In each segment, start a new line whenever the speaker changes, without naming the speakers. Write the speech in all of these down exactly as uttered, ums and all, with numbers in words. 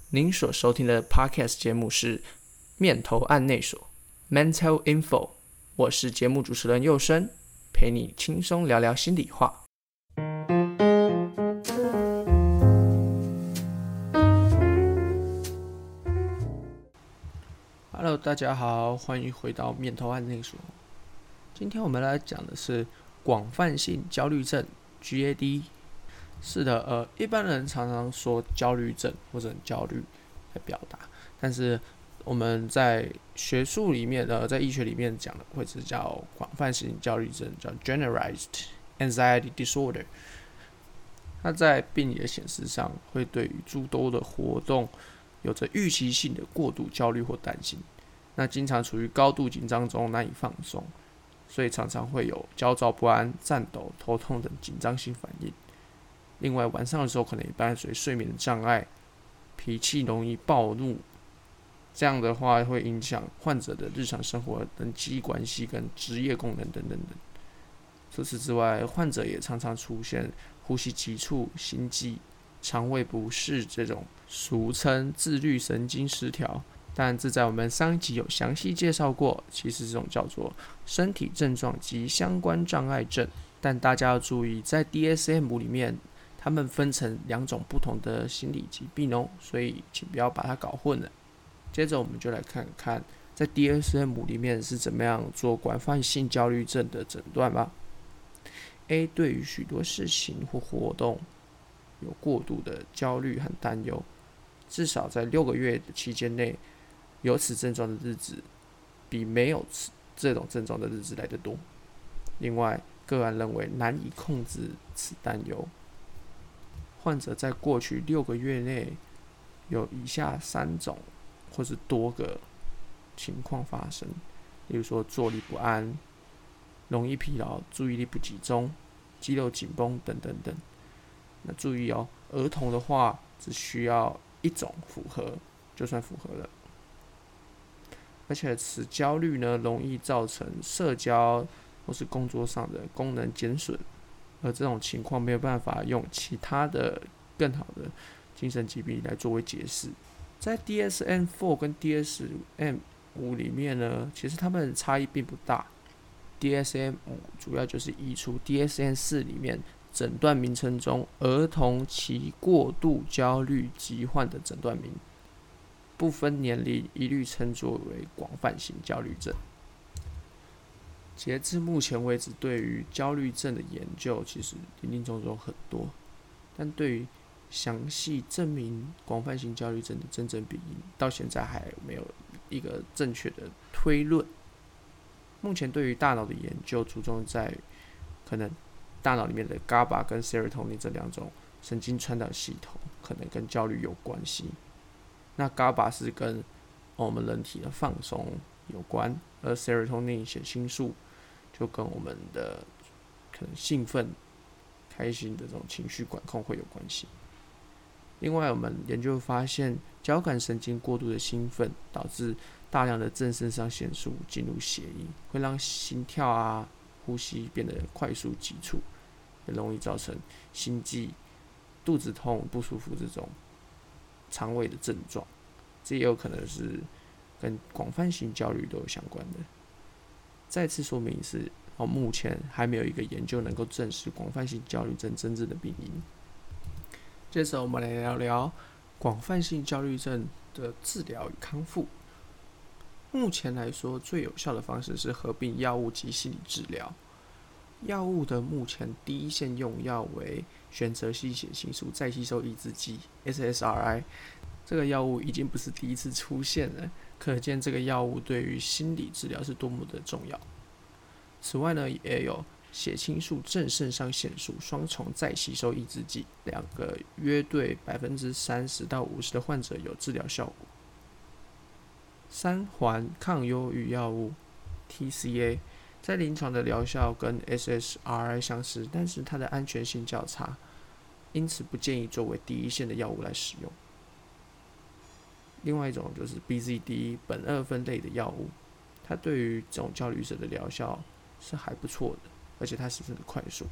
您所收听的 Podcast 节目是面头案内所 Mental Info， 我是节目主持人佑生，陪你轻松聊聊心里话。Hello， 大家好，欢迎回到面头案内所。今天我们来讲的是广泛性焦虑症 G A D。是的，呃，一般人常常说焦虑症或者很焦虑来表达，但是我们在学术里面，呃，在医学里面讲的会是叫广泛性焦虑症，叫 Generalized Anxiety Disorder。它在病理的显示上，会对于诸多的活动有着预期性的过度焦虑或担心，那经常处于高度紧张中难以放松，所以常常会有焦躁不安、颤抖、头痛等紧张性反应。另外，晚上的时候可能也伴随睡眠的障碍，脾气容易暴怒，这样的话会影响患者的日常生活、人际关系跟职业功能等等等。除此之外，患者也常常出现呼吸急促、心悸、肠胃不适这种俗称自律神经失调，但这在我们上一集有详细介绍过，其实这种叫做身体症状及相关障碍症。但大家要注意，在 D S M 里面它们分成两种不同的心理疾病哦，所以请不要把它搞混了。接着我们就来看看在 D S M 里面是怎么样做广泛性焦虑症的诊断吧。A 对于许多事情或活动有过度的焦虑和担忧，至少在六个月的期间内，有此症状的日子比没有这种症状的日子来得多。另外，个案认为难以控制此担忧。患者在过去六个月内有以下三种或是多个情况发生，例如说坐立不安、容易疲劳、注意力不集中、肌肉紧绷等等等。那注意哦，儿童的话只需要一种符合就算符合了。而且此焦虑呢，容易造成社交或是工作上的功能减损，而这种情况没有办法用其他的更好的精神疾病来作为解释。在 D S M 四 跟 D S M 五 里面呢，其实它们的差异并不大。D S M 五 主要就是移除 D S M 四 里面诊断名称中儿童期过度焦虑疾患的诊断名，不分年龄，一律称作为广泛性焦虑症。截至目前为止，对于焦虑症的研究其实林林总总很多，但对于详细证明广泛性焦虑症的真正病因，到现在还没有一个正确的推论。目前对于大脑的研究注重在可能大脑里面的 GABA 跟 Serotonin 这两种神经传导系统可能跟焦虑有关系。那 GABA 是跟我们人体的放松有关，而 Serotonin 血清素就跟我们的可能兴奋、开心的这种情绪管控会有关系。另外，我们研究发现，交感神经过度的兴奋导致大量的正肾上腺素进入血液，会让心跳啊、呼吸变得快速急促，也容易造成心悸、肚子痛、不舒服这种肠胃的症状。这也有可能是跟广泛性焦虑都有相关的。再次说明是，哦，目前还没有一个研究能够证实广泛性焦虑症真正的病因。接着我们来聊聊广泛性焦虑症的治疗与康复。目前来说，最有效的方式是合并药物及心理治疗。药物的目前第一线用药为选择性血清素再吸收抑制剂 S S R I， 这个药物已经不是第一次出现了，可见这个药物对于心理治疗是多么的重要。此外呢，也有血清素正肾上腺素双重再吸收抑制剂，两个约对 百分之三十到百分之五十 的患者有治疗效果。三环抗忧郁药物 T C A 在临床的疗效跟 S S R I 相似，但是它的安全性较差，因此不建议作为第一线的药物来使用。另外一种就是 B Z D 苯二酚类的药物，它对于这种焦虑者的疗效是还不错的，而且它十分的快速。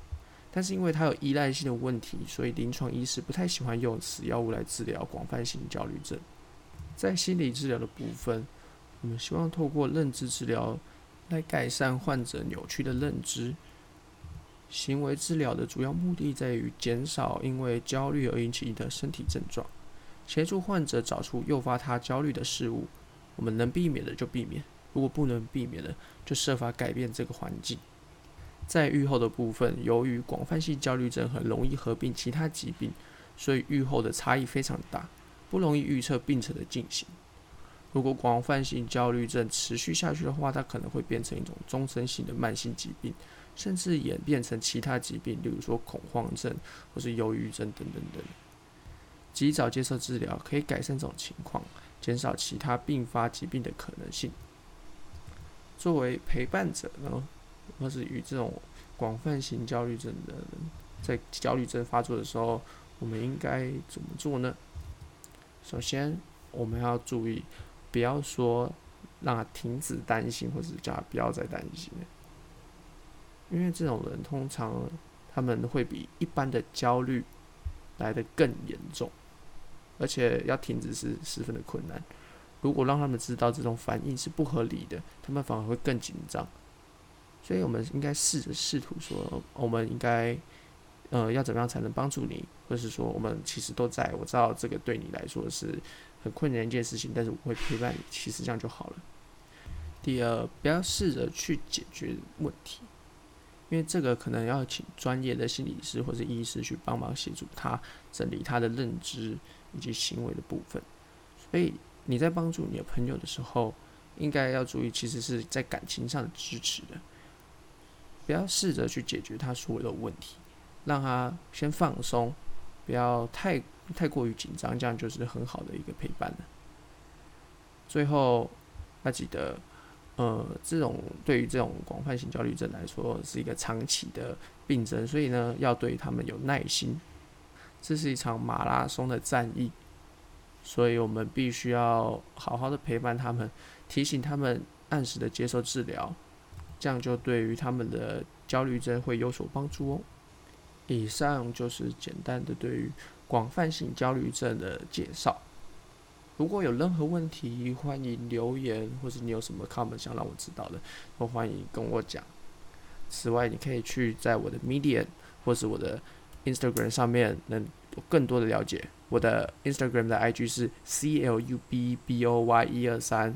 但是因为它有依赖性的问题，所以临床医师不太喜欢用此药物来治疗广泛性焦虑症。在心理治疗的部分，我们希望透过认知治疗来改善患者扭曲的认知。行为治疗的主要目的在于减少因为焦虑而引起的身体症状，协助患者找出诱发他焦虑的事物。我们能避免的就避免，如果不能避免的，就设法改变这个环境。在预后的部分，由于广泛性焦虑症很容易合并其他疾病，所以预后的差异非常大，不容易预测病程的进行。如果广泛性焦虑症持续下去的话，它可能会变成一种终身性的慢性疾病，甚至演变成其他疾病，例如说恐慌症或是忧郁症等等等。及早接受治疗可以改善这种情况，减少其他并发疾病的可能性。作为陪伴者呢，或是与这种广泛性焦虑症的人，在焦虑症发作的时候，我们应该怎么做呢？首先，我们要注意，不要说让他停止担心，或者叫他不要再担心了，因为这种人通常他们会比一般的焦虑来得更严重，而且要停止是十分的困难。如果让他们知道这种反应是不合理的，他们反而会更紧张。所以我们应该试着试图说，我们应该呃要怎么样才能帮助你，或是说我们其实都在，我知道这个对你来说是很困难的一件事情，但是我会陪伴你，其实这样就好了。第二，不要试着去解决问题，因为这个可能要请专业的心理师或是医师去帮忙协助他整理他的认知以及行为的部分。所以你在帮助你的朋友的时候，应该要注意，其实是在感情上的支持的。不要试着去解决他所有的问题，让他先放松，不要太太过于紧张，这样就是很好的一个陪伴了。最后要记得，呃，这种对于这种广泛性焦虑症来说是一个长期的病症，所以呢，要对他们有耐心。这是一场马拉松的战役，所以我们必须要好好的陪伴他们，提醒他们按时的接受治疗。这样就对于他们的焦虑症会有所帮助哦。以上就是简单的对于广泛性焦虑症的介绍。如果有任何问题，欢迎留言，或是你有什么 comment 想让我知道的，都欢迎跟我讲。此外，你可以去在我的 Medium 或是我的 Instagram 上面能有更多的了解。我的 Instagram 的 I G 是 C L U B B O Y 一二三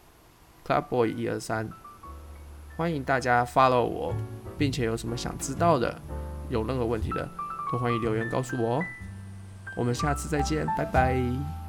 Clubboy 一二三。欢迎大家 follow 我，并且有什么想知道的，有任何问题的，都欢迎留言告诉我哦。我们下次再见，拜拜。